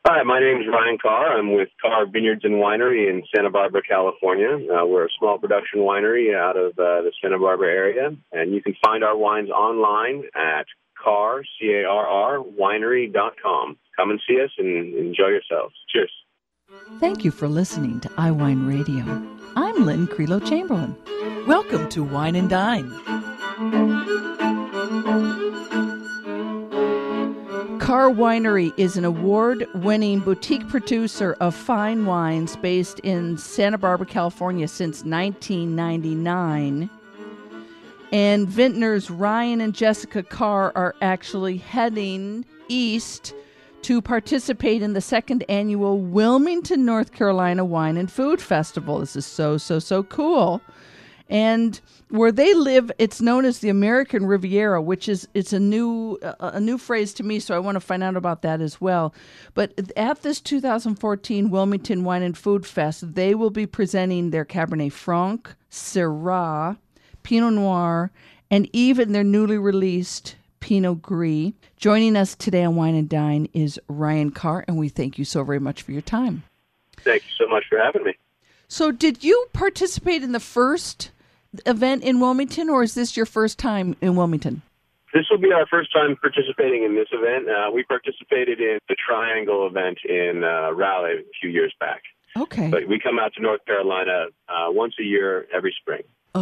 Hi, my name is Ryan Carr. I'm with Carr Vineyards and Winery in Santa Barbara, California. We're a small production winery out of the Santa Barbara area, and you can find our wines online at Carr, C-A-R-R, winery.com. Come and see us and enjoy yourselves. Cheers. Thank you for listening to iWine Radio. I'm Lynn Creelo Chamberlain. Welcome to Wine and Dine. Carr Winery is an award-winning boutique producer of fine wines based in Santa Barbara, California since 1999. And vintners Ryan and Jessica Carr are actually heading east to participate in the second annual Wilmington, North Carolina Wine and Food Festival. This is so cool. And where they live, it's known as the American Riviera, which is a new phrase to me, so I want to find out about that as well. But at this 2014 Wilmington Wine and Food Fest, they will be presenting their Cabernet Franc, Syrah, Pinot Noir, and even their newly released Pinot Gris. Joining us today on Wine and Dine is Ryan Carr, and we thank you so very much for your time. Thank you so much for having me. So did you participate in the first event in Wilmington, or is this your first time in Wilmington? This will be our first time participating in this event. We participated in the Triangle event in Raleigh a few years back. Okay. But we come out to North Carolina once a year every spring.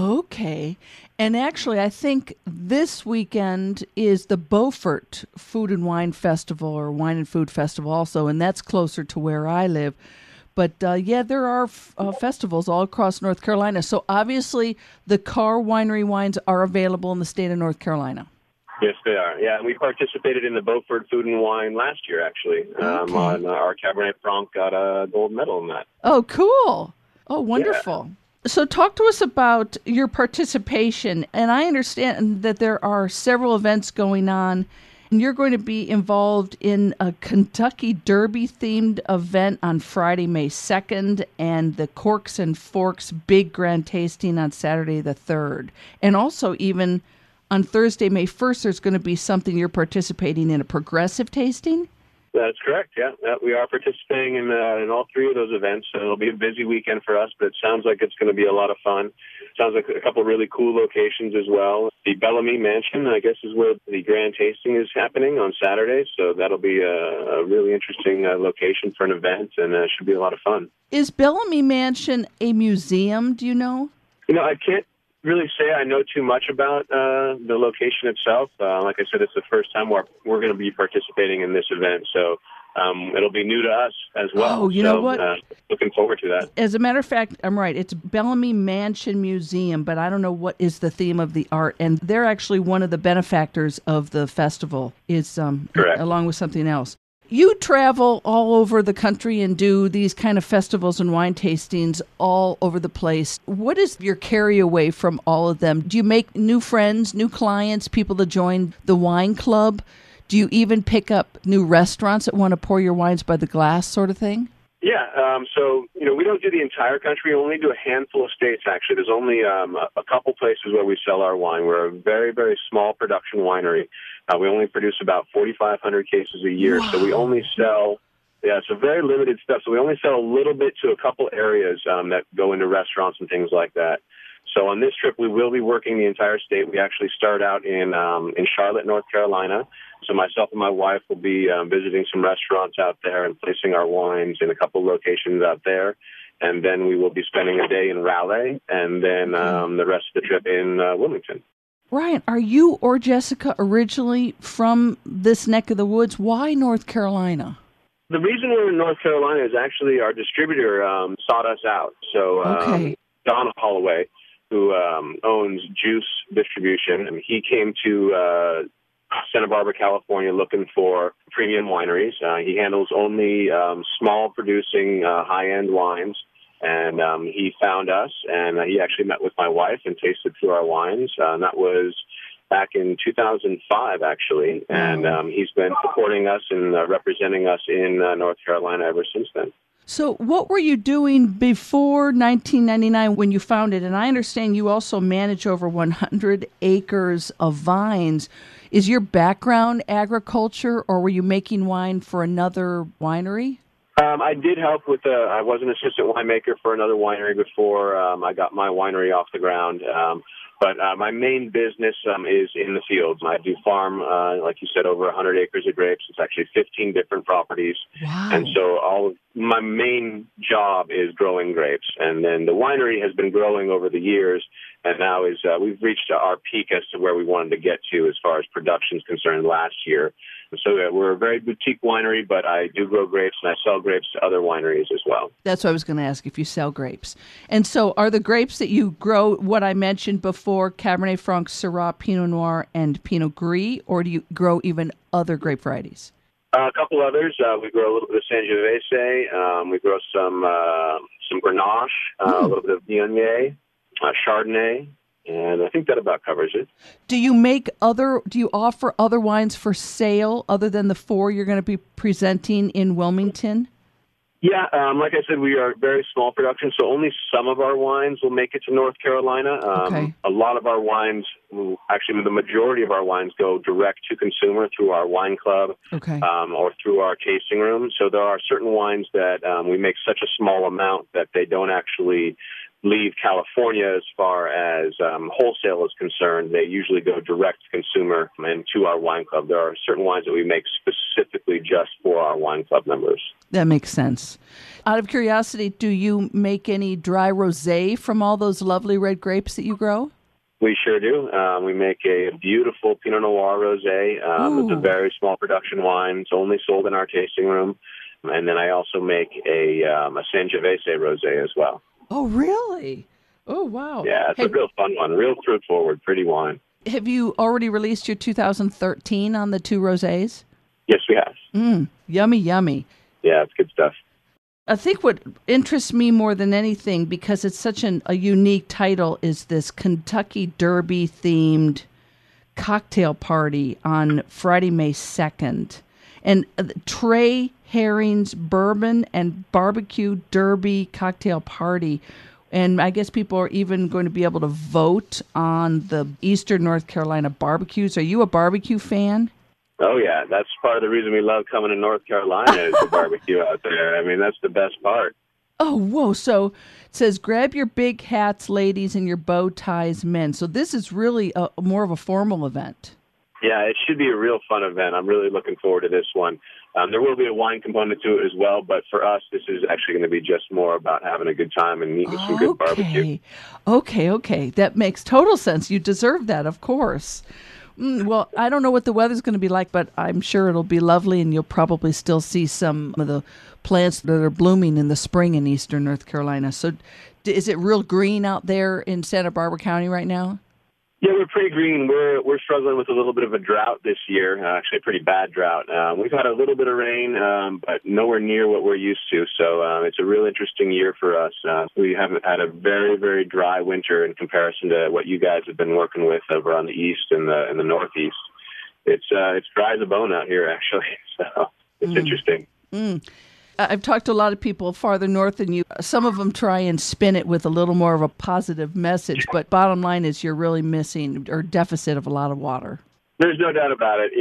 Okay. And actually, I think this weekend is the Beaufort Food and Wine Festival, or Wine and Food Festival also, and that's closer to where I live. But, there are festivals all across North Carolina. So, obviously, the Carr Winery wines are available in the state of North Carolina. Yes, they are. Yeah, and we participated in the Beaufort Food and Wine last year, actually. On our Cabernet Franc got a gold medal in that. Oh, cool. Oh, wonderful. Yeah. So, talk to us about your participation. And I understand that there are several events going on. And you're going to be involved in a Kentucky Derby-themed event on Friday, May 2nd, and the Corks and Forks Big Grand Tasting on Saturday the 3rd. And also, even on Thursday, May 1st, there's going to be something you're participating in, a progressive tasting? That's correct, yeah. We are participating in all three of those events, so it'll be a busy weekend for us, but it sounds like it's going to be a lot of fun. Sounds like a couple of really cool locations as well. The Bellamy Mansion, I guess, is where the grand tasting is happening on Saturday, so that'll be a really interesting location for an event, and it should be a lot of fun. Is Bellamy Mansion a museum, do you know? I can't really say I know too much about the location itself. Like I said, it's the first time we're going to be participating in this event, so it'll be new to us as well. Oh, you know what? Looking forward to that. As a matter of fact, I'm right. It's Bellamy Mansion Museum, but I don't know what is the theme of the art. And they're actually one of the benefactors of the festival, is along with something else. You travel all over the country and do these kind of festivals and wine tastings all over the place. What is your carry away from all of them? Do you make new friends, new clients, people to join the wine club? Do you even pick up new restaurants that want to pour your wines by the glass sort of thing? Yeah, so we don't do the entire country. We only do a handful of states, actually. There's only a couple places where we sell our wine. We're a very, very small production winery. We only produce about 4,500 cases a year, Wow. So we only sell, so very limited stuff. So we only sell a little bit to a couple areas that go into restaurants and things like that. So on this trip, we will be working the entire state. We actually start out in Charlotte, North Carolina. So myself and my wife will be visiting some restaurants out there and placing our wines in a couple locations out there. And then we will be spending a day in Raleigh and then the rest of the trip in Wilmington. Ryan, are you or Jessica originally from this neck of the woods? Why North Carolina? The reason we're in North Carolina is actually our distributor sought us out. So Don Holloway, who owns Juice Distribution, and he came to Santa Barbara, California, looking for premium wineries. He handles only small producing high-end wines. And he found us, and he actually met with my wife and tasted through our wines. And that was back in 2005, actually. And he's been supporting us and representing us in North Carolina ever since then. So what were you doing before 1999 when you founded? And I understand you also manage over 100 acres of vines. Is your background agriculture, or were you making wine for another winery? I did help with I was an assistant winemaker for another winery before I got my winery off the ground. But my main business is in the fields. I do farm, like you said, over 100 acres of grapes. It's actually 15 different properties. Wow. And so my main job is growing grapes. And then the winery has been growing over the years, and now we've reached our peak as to where we wanted to get to as far as production is concerned last year. So we're a very boutique winery, but I do grow grapes, and I sell grapes to other wineries as well. That's what I was going to ask, if you sell grapes. And so are the grapes that you grow what I mentioned before, Cabernet Franc, Syrah, Pinot Noir, and Pinot Gris, or do you grow even other grape varieties? A couple others. We grow a little bit of Sangiovese. We grow some Grenache, a little bit of Viognier, Chardonnay. And I think that about covers it. Do you offer other wines for sale other than the 4 you're going to be presenting in Wilmington? Yeah, like I said, we are very small production, so only some of our wines will make it to North Carolina. Okay. A lot of our wines, actually the majority of our wines go direct to consumer through our wine club, okay, or through our tasting room. So there are certain wines that we make such a small amount that they don't actually leave California as far as wholesale is concerned. They usually go direct to consumer and to our wine club. There are certain wines that we make specifically just for our wine club members. That makes sense. Out of curiosity, do you make any dry rosé from all those lovely red grapes that you grow? We sure do. We make a beautiful Pinot Noir rosé. It's a very small production wine. It's only sold in our tasting room. And then I also make a Sangiovese rosé as well. Oh, really? Oh, wow. Yeah, it's a real fun one, real fruit-forward, pretty wine. Have you already released your 2013 on the 2 rosés? Yes, we have. Yummy, yummy. Yeah, it's good stuff. I think what interests me more than anything, because it's such a unique title, is this Kentucky Derby-themed cocktail party on Friday, May 2nd. And Trey Herring's Bourbon and Barbecue Derby cocktail party. And I guess people are even going to be able to vote on the Eastern North Carolina barbecues. Are you a barbecue fan? Oh, yeah. That's part of the reason we love coming to North Carolina is the barbecue out there. I mean, that's the best part. Oh, whoa. So it says, grab your big hats, ladies, and your bow ties, men. So this is really more of a formal event. Yeah, it should be a real fun event. I'm really looking forward to this one. There will be a wine component to it as well, but for us, this is actually going to be just more about having a good time and eating some good barbecue. Okay. That makes total sense. You deserve that, of course. Well, I don't know what the weather's going to be like, but I'm sure it'll be lovely, and you'll probably still see some of the plants that are blooming in the spring in Eastern North Carolina. So is it real green out there in Santa Barbara County right now? Yeah, we're pretty green. We're struggling with a little bit of a drought this year, actually a pretty bad drought. We've had a little bit of rain, but nowhere near what we're used to. So it's a real interesting year for us. We haven't had a very, very dry winter in comparison to what you guys have been working with over on the east and the northeast. It's dry as a bone out here, actually. So it's interesting. I've talked to a lot of people farther north than you. Some of them try and spin it with a little more of a positive message, but bottom line is you're really missing or deficit of a lot of water. There's no doubt about it.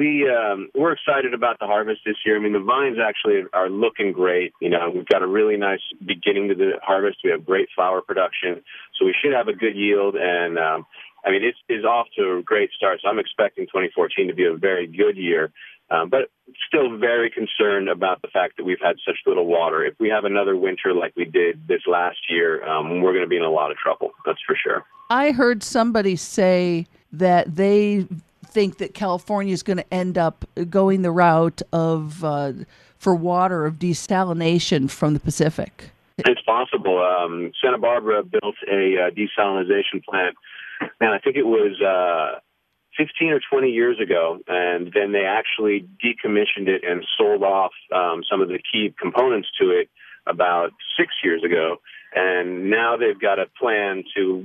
We're excited about the harvest this year. I mean, the vines actually are looking great. We've got a really nice beginning to the harvest. We have great flower production, so we should have a good yield. And it's off to a great start. So I'm expecting 2014 to be a very good year. But still very concerned about the fact that we've had such little water. If we have another winter like we did this last year, we're going to be in a lot of trouble. That's for sure. I heard somebody say that they think that California is going to end up going the route of, for water, of desalination from the Pacific. It's possible. Santa Barbara built a desalination plant, and I think it was 15 or 20 years ago, and then they actually decommissioned it and sold off some of the key components to it about 6 years ago. And now they've got a plan to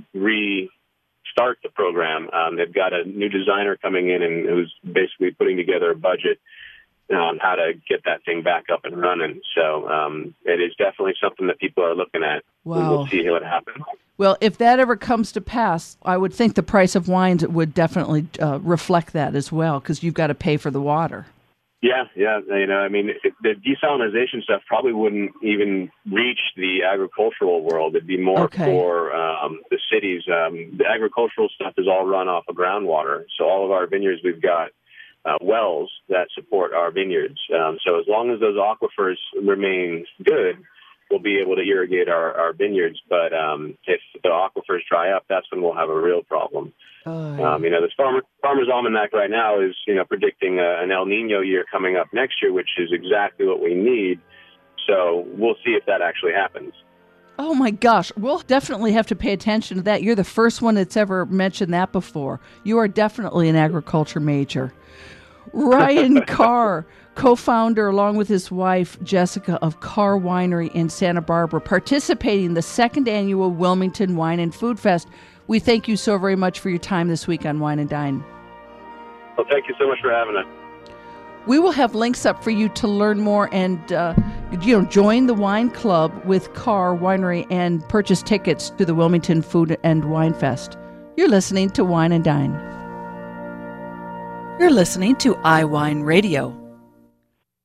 restart the program. They've got a new designer coming in and who's basically putting together a budget on how to get that thing back up and running. So it is definitely something that people are looking at. Wow. We'll see what happens. Well, if that ever comes to pass, I would think the price of wines would definitely reflect that as well, because you've got to pay for the water. Yeah. I mean, the desalinization stuff probably wouldn't even reach the agricultural world. It'd be more for the cities. The agricultural stuff is all run off of groundwater. So all of our vineyards, we've got wells that support our vineyards. So as long as those aquifers remain good, we'll be able to irrigate our vineyards. But if the aquifers dry up, that's when we'll have a real problem. This Farmer's Almanac right now is, predicting an El Nino year coming up next year, which is exactly what we need. So we'll see if that actually happens. Oh, my gosh. We'll definitely have to pay attention to that. You're the first one that's ever mentioned that before. You are definitely an agriculture major. Ryan Carr, co-founder along with his wife, Jessica, of Carr Winery in Santa Barbara, participating in the second annual Wilmington Wine and Food Fest. We thank you so very much for your time this week on Wine and Dine. Well, thank you so much for having us. We will have links up for you to learn more and join the wine club with Carr Winery and purchase tickets to the Wilmington Food and Wine Fest. You're listening to Wine and Dine. You're listening to iWine Radio.